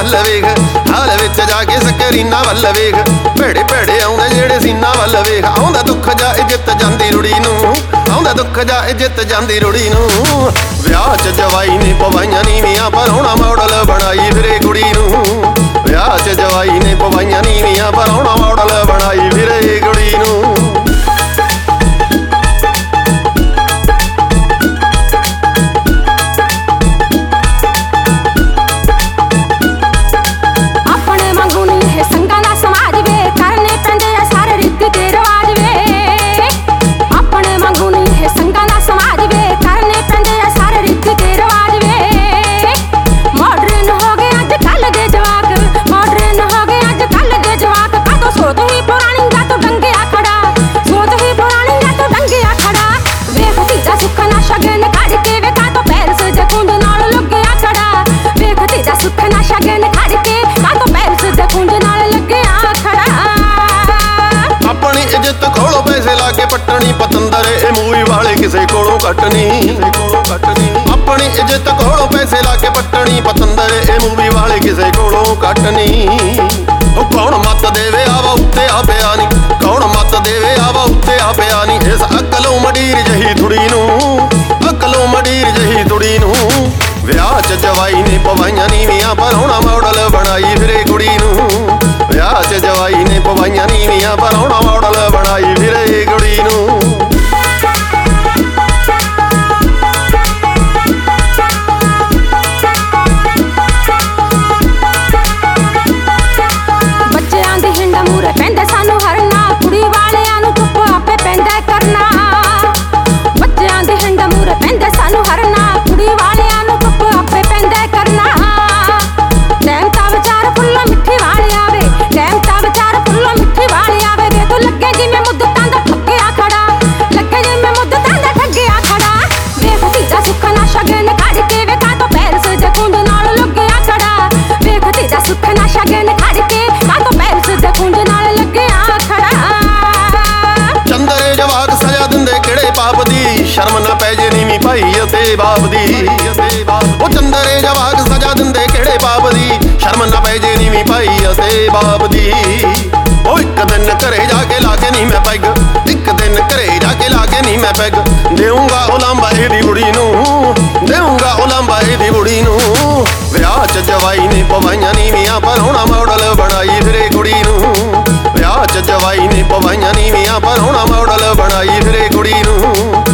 ਵੱਲ ਵੇਖ, ਹਾਲ ਵਿੱਚ ਜਾ ਕੇ ਸਕਰੀਨਾਂ ਵੱਲ ਵੇਖ। ਭੇੜੇ ਭੇੜੇ ਆਉਂਦੇ ਜਿਹੜੇ ਸੀਨਾ ਵੱਲ ਵੇਖ। ਆਉਂਦਾ ਦੁੱਖ ਜਾ ਇੱਜ਼ਤ ਜਾਂਦੀ ਰੁੜੀ ਨੂੰ, ਆਉਂਦਾ ਦੁੱਖ ਜਾ ਇੱਜ਼ਤ ਜਾਂਦੀ ਰੁੜੀ ਨੂੰ। ਵਿਆਹ 'ਚ ਜਵਾਈ ਨੇ ਪਵਾਈਆਂ ਨੀਵੀਆਂ, ਪਰ ਹੁਣ ਮਾਡਲ ਬਣਾਈ ਫਿਰੇ ਕੁੜੀ ਨੂੰ। ਵਿਆਹ 'ਚ ਜਵਾਈ ਨੇ ਪਵਾਈਆਂ ਨੀਵੀਆਂ, ਪਰ ਹੁਣ ਮਾਡਲ ਬਣਾਈ ਫਿਰੇ ਕੁੜੀ ਨੂੰ। ਪੱਟਣੀ ਪਤੰਦਰ ਇਹ ਮੂਵੀ ਵਾਲੇ ਕਿਸੇ ਕੋਲੋਂ ਘੱਟ ਨਹੀਂ। ਆਪਣੀ ਇੱਜ਼ਤ ਕੋਲੋਂ ਪੈਸੇ ਲਾ ਕੇ ਪੱਟਣੀ ਪਤੰਦਰ ਇਹ ਮੂਵੀ ਵਾਲੇ ਕਿਸੇ ਕੋਲੋਂ ਘੱਟ ਨਹੀਂ। ਉਹ ਕੌਣ ਮੱਤ ਦੇਵੇ ਆਵਾ ਉੱਤੇ ਆ ਪਿਆ ਨੀ, ਕੌਣ ਮੱਤ ਦੇਵੇ ਆਵਾ ਉੱਤੇ ਆ ਪਿਆ ਨੀ। ਇਸ ਅਕਲੋਂ ਮਡੀਰ ਜਹੀ ਥੁੜੀ ਨੂੰ, ਅਕਲੋਂ ਮਡੀਰ ਜਹੀ ਥੁੜੀ ਨੂੰ। ਵਿਆਹ 'ਚ ਜਵਾਈ ਨੇ ਪਵਾਈਆਂ ਨੀਵੀਆਂ, ਪਰ ਹੁਣ ਮਾਡਲ ਬਣਾਈ ਫਿਰੇ ਕੁੜੀ ਨੂੰ। ਵਿਆਹ 'ਚ ਜਵਾਈ ਨੇ ਪਵਾਈਆਂ ਨੀਵੀਆਂ, ਪਰ ਹੁਣ ਮਾਡਲ ਬਣਾਈ ਫਿਰੇ ਕੁੜੀ ਨੂੰ। ਬੱਚਿਆਂ ਦੀ ਹਿੰਡ ਮੂਰੇ ਪੈਂਦੇ ਸਾਨੂੰ ਹਰਨਾ, ਕੁੜੀ ਵਾਲਿਆਂ ਨੂੰ ਚੁੱਪ ਆਪੇ ਪੈਂਦਾ ਕਰਨਾ। ਬੱਚਿਆਂ ਦੀ ਹਿੰਡ ਮੂਰੇ ਪੈਂਦੇ ਸਾਨੂੰ ਹਰਨਾ, ਕੁੜੀ ਵਾਲਿਆਂ ਨੂੰ ਚੁੱਪ ਆਪੇ ਪੈਂਦਾ ਕਰਨਾ। ਟਾਈਮ ਤਾਂ ਵਿਚਾਰ ਫੁੱਲਾਂ ਮਿੱਠੀ ਵਾਲੇ ਆਵੇ, ਟਾਈਮ ਤਾਂ ਵਿਚਾਰ ਫੁੱਲਾਂ ਮਿੱਠੀ ਵਾਲੇ ਆਵੇ। ਵੇ ਤੂੰ ਲੱਗੇ ਜਿਵੇਂ ਮੁੱਦਤਾਂ ਦਾ ਠੱਗਿਆ ਖੜਾ, ਲੱਗੇ ਜਿਵੇਂ ਮੁੱਦਤਾਂ ਦਾ ਠੱਗਿਆ ਖੜਾ। ਵੇਖ ਧੀਦਾ ਸੁੱਖ ਨਾ ਸ਼ਗਨ ਕੱਢ ਕੇ ਵੇਖਾਂ ਤੋਂ ਪੈਰਸ ਦੇ ਕੁੰਡ ਨਾਲ ਲੱਗਿਆ ਖੜਾ। ਵੇਖ ਧੀਦਾ ਸੁੱਖ ਨਾ ਸ਼ਗਨ ਕੱਢ ਕੇ ਕਾਹ ਤੋਂ ਪੈਰਸ ਦੇ ਕੁੰਡ ਨਾਲ ਲੱਗਿਆ ਖੜਾ। ਚੰਦਰੇ ਜਵਾਕ ਸਜ਼ਾ ਦਿੰਦੇ ਕਿਹੜੇ ਪਾਪ ਦੀ, ਸ਼ਰਮ ਨਾ ਪੈ ਜੇ ਨੀਵੀਂ ਭਾਈ ਅਤੇ ਬਾਪ ਦੀ। ਉਹ ਚੰਦਰੇ ਜਵਾਕ ਸਜ਼ਾ ਦਿੰਦੇ ਕਿਹੜੇ ਪਾਪ ਦੀ, ਸ਼ਰਮ ਨਾ ਪੈ ਜੇ ਨੀਵੀਂ ਭਾਈ ਅਤੇ ਬਾਪ ਦੀ। ਉਹ ਇੱਕ ਦਿਨ ਘਰੇ ਜਾ ਕੇ ਲਾ ਕੇ ਨਹੀਂ ਮੈਂ ਪੈਗ, ਇੱਕ ਦਿਨ ਘਰੇ ਜਾ ਕੇ ਲਾ ਕੇ ਨਹੀਂ ਮੈਂ ਪੈਗ। ਦੇਊਂਗਾ ਉਲਾਂਬਾ ਇਹਦੀ ਬੁੜੀ ਨੂੰ, ਦੇਊਂਗਾ ਉਲਾਂਬਾ ਇਹਦੀ ਬੁੜੀ ਨੂੰ। ਵਿਆਹ 'ਚ ਜਵਾਈ ਨੇ ਪਵਾਈਆਂ ਨੀਵੀਆਂ, ਪਰ ਹੁਣ ਮਾਡਲ ਬਣਾਈ ਫਿਰੇ ਕੁੜੀ ਨੂੰ। ਵਿਆਹ 'ਚ ਜਵਾਈ ਨੇ ਪਵਾਈਆਂ ਨੀਵੀਆਂ, ਪਰ ਹੁਣ ਮਾਡਲ ਬਣਾਈ ਫਿਰੇ ਕੁੜੀ ਨੂੰ।